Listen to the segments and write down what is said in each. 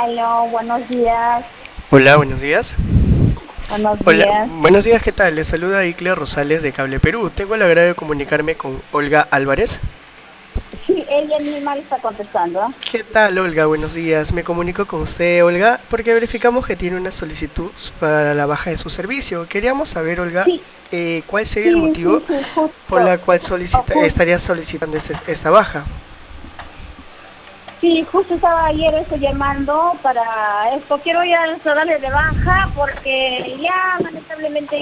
Aló, buenos días. Hola, buenos días. Buenos Hola, días. buenos días, ¿qué tal? Les saluda Iclea Rosales de Cable Perú. Tengo el agrado de comunicarme con Olga Álvarez. Sí, ella misma le está contestando. ¿Qué tal, Olga? Buenos días. Me comunico con usted, Olga, porque verificamos que tiene una solicitud para la baja de su servicio. Queríamos saber, Olga, Sí, cuál sería el sí, motivo sí, sí, por la justo. cual Oh, estaría solicitando esta baja. sí, justo estaba ayer llamando para esto. Quiero ya darle de baja porque ya lamentablemente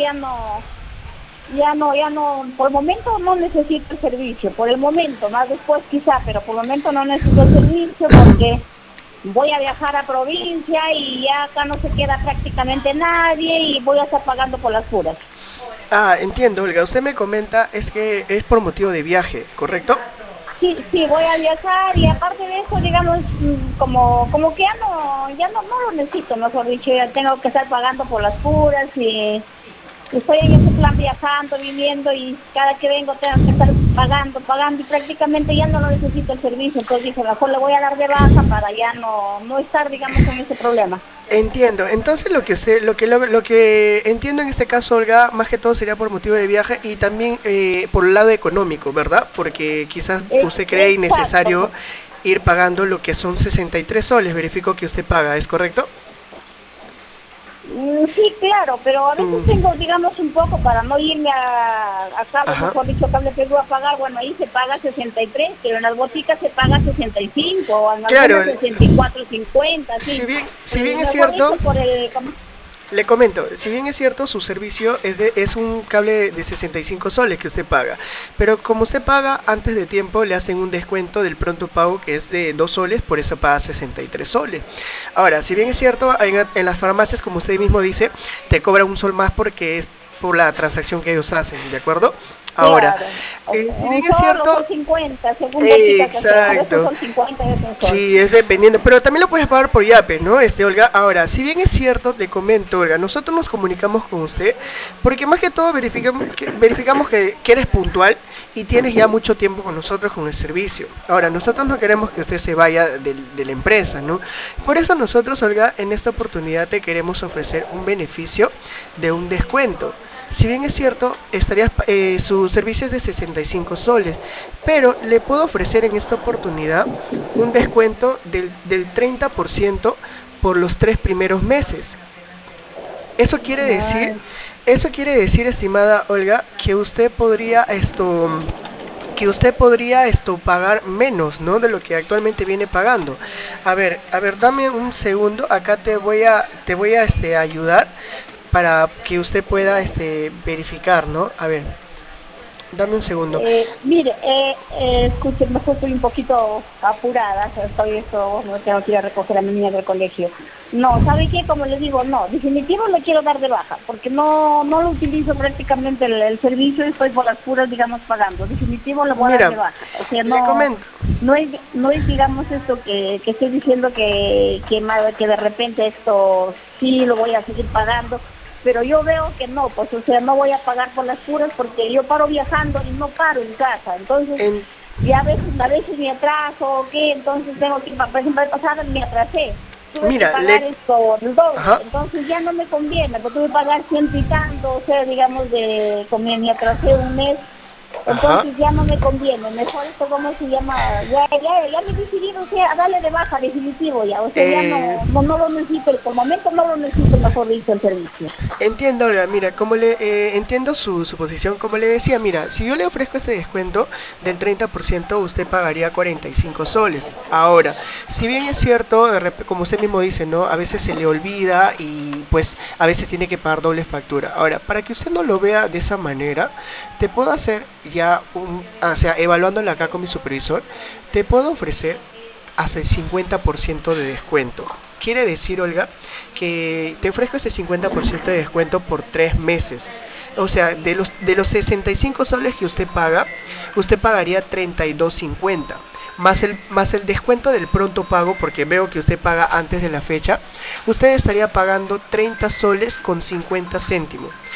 ya no, por el momento no necesito el servicio. Por el momento, más después quizá, pero por el momento no necesito el servicio porque voy a viajar a provincia y ya acá no se queda prácticamente nadie y voy a estar pagando por las puras. Ah, entiendo, Olga. Usted me comenta es que es por motivo de viaje, ¿correcto? Sí, sí, voy a viajar y aparte de eso, digamos, como que ya no lo necesito, mejor dicho, ya tengo que estar pagando por las puras y estoy en ese plan viajando, viviendo y cada que vengo tengo que estar pagando y prácticamente ya no lo necesito el servicio, entonces dije, mejor le voy a dar de baja para ya no estar, digamos, en ese problema. Entiendo. Entonces lo que entiendo en este caso, Olga, más que todo sería por motivo de viaje y también por el lado económico, ¿verdad? Porque quizás usted cree Exacto. innecesario ir pagando lo que son 63 soles. Verifico que usted paga, ¿es correcto? Sí, claro, pero a veces Mm, tengo, digamos, un poco para no irme a cable, ajá. mejor dicho, cable Perú a pagar, bueno, ahí se paga 63, pero en las boticas se paga 65, o en Claro, algunas 64,50, si sí. bien, si bien es Mejor cierto, dicho, por el... ¿cómo? le comento, si bien es cierto, su servicio es un cable de 65 soles que usted paga, pero como usted paga antes de tiempo, le hacen un descuento del pronto pago que es de 2 soles, por eso paga 63 soles. Ahora, si bien es cierto, en las farmacias, como usted mismo dice, te cobran un sol más porque es por la transacción que ellos hacen, ¿de acuerdo? Ahora, Claro, si un bien es solo cierto, son 50, según botica que sea. A veces exacto. son 50 y es un sol. Sí, es dependiendo, pero también lo puedes pagar por Yape, ¿no? Olga, ahora, si bien es cierto, te comento, Olga, nosotros nos comunicamos con usted porque más que todo verificamos que eres puntual y tienes ya mucho tiempo con nosotros con el servicio. Ahora, nosotros no queremos que usted se vaya de la empresa, ¿no? Por eso nosotros, Olga, en esta oportunidad te queremos ofrecer un beneficio de un descuento. Si bien es cierto, su servicio es de 65 soles, pero le puedo ofrecer en esta oportunidad un descuento del 30% por los 3 primeros meses. Eso quiere decir, Ay, eso quiere decir, estimada Olga, que usted podría pagar menos, ¿no? De lo que actualmente viene pagando. A ver, dame un segundo. Acá te voy a ayudar para que usted pueda verificar, ¿no? A ver, dame un segundo. Mire, escúcheme, justo estoy un poquito apurada, o sea, no tengo que ir a recoger a mi niña del colegio. No, ¿sabe qué? Como le digo, no, definitivo lo quiero dar de baja, porque no lo utilizo prácticamente el servicio, estoy por las puras, digamos, pagando. Definitivo lo voy a dar Mira, de baja. O sea, le comento. no es digamos, esto que estoy diciendo que de repente esto sí lo voy a seguir pagando, pero yo veo que no, pues o sea, no voy a pagar por las puras porque yo paro viajando y no paro en casa, entonces En, y a veces me atraso o qué, entonces tengo que, por ejemplo, el pasado me atrasé, tuve que mira, pagar esto el doble, ajá. entonces ya no me conviene, porque tuve que pagar ciento y tanto, o sea, digamos, como me atrasé un mes, Ajá. entonces ya no me conviene, mejor esto, ¿cómo se llama? Ya me decidí, o sea, a darle de baja definitivo ya, o sea, ya Eh, no lo necesito, por el momento no lo necesito, mejor dicho, el servicio. Entiendo, Olga, mira, entiendo su posición. Como le decía, mira, si yo le ofrezco este descuento del 30%, usted pagaría 45 soles. Ahora, si bien es cierto, como usted mismo dice, ¿no? A veces se le olvida y pues a veces tiene que pagar doble factura. Ahora, para que usted no lo vea de esa manera, te puedo hacer o sea, evaluándolo acá con mi supervisor, te puedo ofrecer hasta el 50% de descuento. Quiere decir, Olga, que te ofrezco ese 50% de descuento por 3 meses. O sea, de los 65 soles que usted pagaría 32,50. Más el descuento del pronto pago, porque veo que usted paga antes de la fecha, usted estaría pagando 30 soles con 50 céntimos.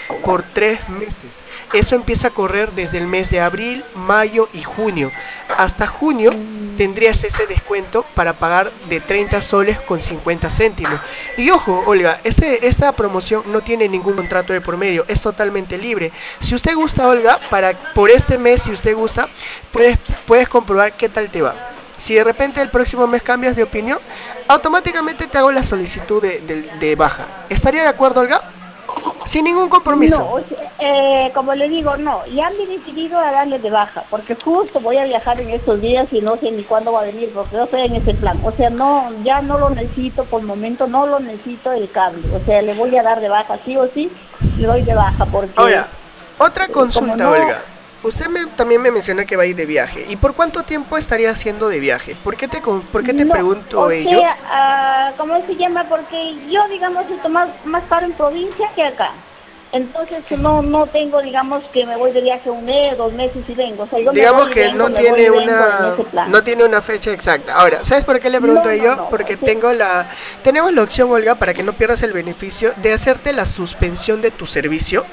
por 3 meses. Eso empieza a correr desde el mes de abril, mayo y junio. Hasta junio tendrías ese descuento para pagar de 30 soles con 50 céntimos. Y ojo, Olga, esta promoción no tiene ningún contrato de por medio, es totalmente libre. Si usted gusta, Olga, por este mes, si usted gusta, puedes comprobar qué tal te va. Si de repente el próximo mes cambias de opinión, automáticamente te hago la solicitud de baja. ¿Estaría de acuerdo, Olga? Sin ningún compromiso. No, como le digo, no, ya me he decidido a darle de baja, porque justo voy a viajar en estos días y no sé ni cuándo va a venir, porque yo estoy en ese plan. O sea, no, ya no lo necesito por el momento, no lo necesito el cable. O sea, le voy a dar de baja, sí o sí, le doy de baja, porque... Ahora, otra consulta, no, Olga. Usted también me menciona que va a ir de viaje. ¿Y por cuánto tiempo estaría haciendo de viaje? ¿Por qué te no, pregunto o ello? sea, ¿cómo se llama? Porque yo, digamos, esto más caro en provincia que acá. Entonces no tengo, digamos, que me voy de viaje 1 mes, 2 meses y vengo. O sea, yo me Digamos voy y que vengo, me voy y vengo en ese no plan. tiene una fecha exacta. Ahora, ¿sabes por qué le pregunto ello? No. Porque Sí. tenemos la opción, Olga, para que no pierdas el beneficio de hacerte la suspensión de tu servicio.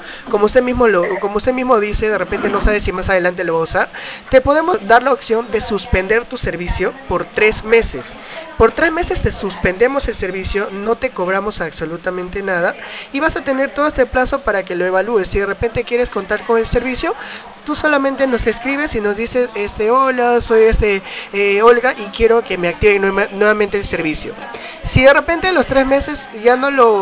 Como usted mismo dice, de repente no sabe si más adelante lo va a usar. Te podemos dar la opción de suspender tu servicio por 3 meses. Por 3 meses te suspendemos el servicio, no te cobramos absolutamente nada y vas a tener todo este plazo para que lo evalúes. Si de repente quieres contar con el servicio, tú solamente nos escribes y nos dices, hola, soy Olga y quiero que me activen nuevamente el servicio. Si de repente en los 3 meses ya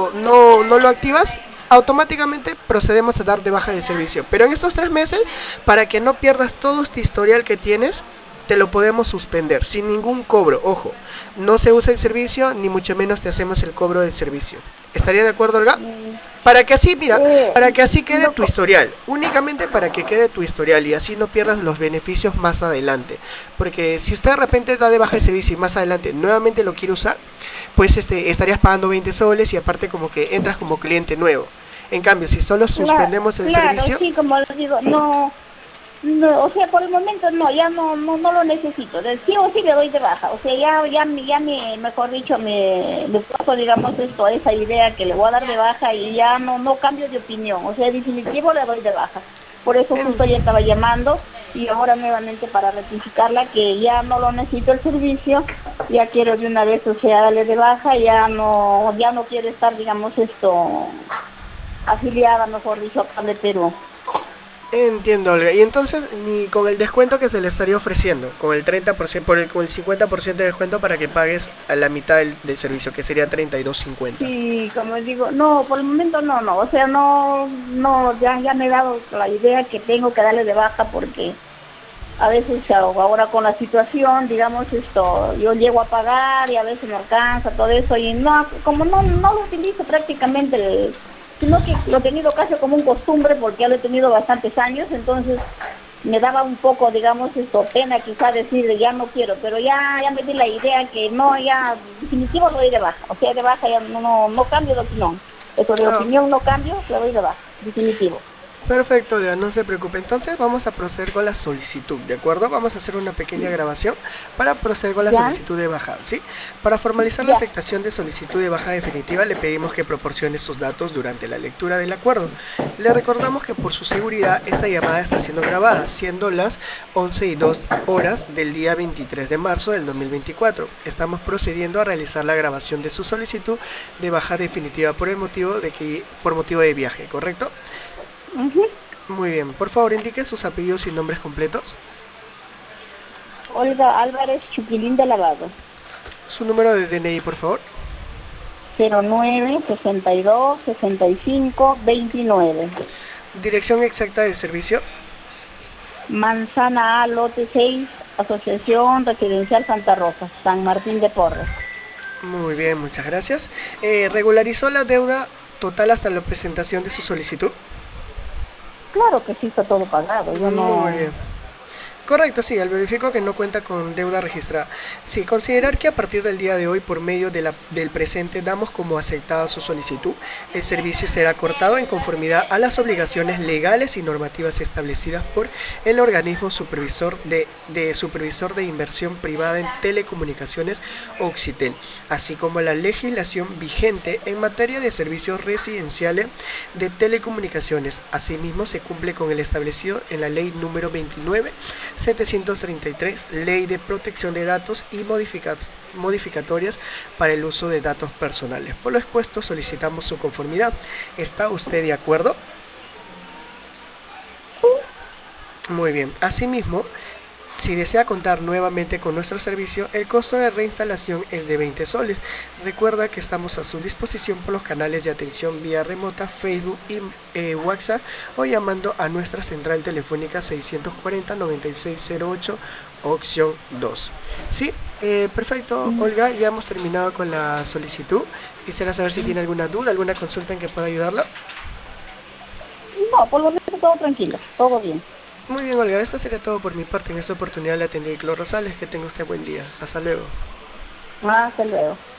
no lo activas, automáticamente procedemos a dar de baja de servicio. Pero en estos 3 meses, para que no pierdas todo este historial que tienes, te lo podemos suspender sin ningún cobro. Ojo, no se usa el servicio, ni mucho menos te hacemos el cobro del servicio. ¿Estaría de acuerdo, Olga? Para que así, mira, para que así quede No, tu historial, únicamente para que quede tu historial y así no pierdas los beneficios más adelante. Porque si usted de repente da de baja el servicio y más adelante nuevamente lo quiere usar, pues estarías pagando 20 soles y aparte como que entras como cliente nuevo. En cambio, si solo suspendemos el claro, servicio, sí, como les digo, no, o sea, por el momento ya no lo necesito. Del sí o sí le doy de baja. O sea, mejor dicho, me paso, digamos, esa idea que le voy a dar de baja y ya no cambio de opinión. O sea, definitivo le doy de baja. Por eso en- justo ya estaba llamando y ahora nuevamente para rectificarla que ya no lo necesito el servicio, ya quiero de una vez, o sea, darle de baja, ya no quiero estar, digamos, afiliada, mejor dicho, a Cable Perú. entiendo, Olga. Y entonces, ni con el descuento que se le estaría ofreciendo, con el 30%, con el 50% de descuento para que pagues a la mitad del servicio, que sería 32.50. Sí, como digo, no, por el momento no, o sea, ya me he dado la idea que tengo que darle de baja porque a veces ahora con la situación, digamos, yo llego a pagar y a veces me alcanza todo eso y no, como no lo utilizo prácticamente, sino que lo he tenido casi como un costumbre porque ya lo he tenido bastantes años, entonces me daba un poco, digamos, pena quizá decir de ya no quiero, pero ya me di la idea que no, ya definitivo lo doy de baja, o sea, de baja ya no cambio de opinión, eso de Ah, opinión no cambio, lo doy de baja, definitivo. perfecto, Olga, no se preocupe. Entonces vamos a proceder con la solicitud, ¿de acuerdo? Vamos a hacer una pequeña grabación para proceder con la ¿Ya? solicitud de baja, ¿sí? Para formalizar la Ya. aceptación de solicitud de baja definitiva, le pedimos que proporcione sus datos durante la lectura del acuerdo. Le recordamos que por su seguridad esta llamada está siendo grabada, siendo las 11:02 del día 23 de marzo del 2024. Estamos procediendo a realizar la grabación de su solicitud de baja definitiva por motivo de viaje, ¿correcto? Ujú. Muy bien, por favor indique sus apellidos y nombres completos, Olga Álvarez Chuquilín de Lavado, su número de DNI, por favor, 09-62-65-29. dirección exacta del servicio. Manzana A, lote 6, Asociación Residencial Santa Rosa, San Martín de Porres. Muy bien, muchas gracias. ¿Regularizó la deuda total hasta la presentación de su solicitud? Claro que sí está todo pagado, yo Muy no... bien. Correcto, sí, al verifico que no cuenta con deuda registrada. Sí, considerar que a partir del día de hoy, por medio del presente, damos como aceptada su solicitud. El servicio será cortado en conformidad a las obligaciones legales y normativas establecidas por el organismo supervisor de inversión privada en telecomunicaciones Occitel, así como la legislación vigente en materia de servicios residenciales de telecomunicaciones. Asimismo, se cumple con el establecido en la ley número 29.733, Ley de Protección de Datos y modificatorias para el uso de datos personales. Por lo expuesto, solicitamos su conformidad. ¿Está usted de acuerdo? Muy bien. Asimismo, si desea contar nuevamente con nuestro servicio, el costo de reinstalación es de 20 soles. Recuerda que estamos a su disposición por los canales de atención vía remota, Facebook y WhatsApp, o llamando a nuestra central telefónica 640-9608, opción 2. Sí, perfecto, Olga, ya hemos terminado con la solicitud. Quisiera saber si tiene alguna duda, alguna consulta en que pueda ayudarlo. No, por lo menos todo tranquilo, todo bien. Muy bien, Olga, esto sería todo por mi parte. En esta oportunidad le atendí Clos Rosales. Que tenga usted buen día. Hasta luego. Hasta luego.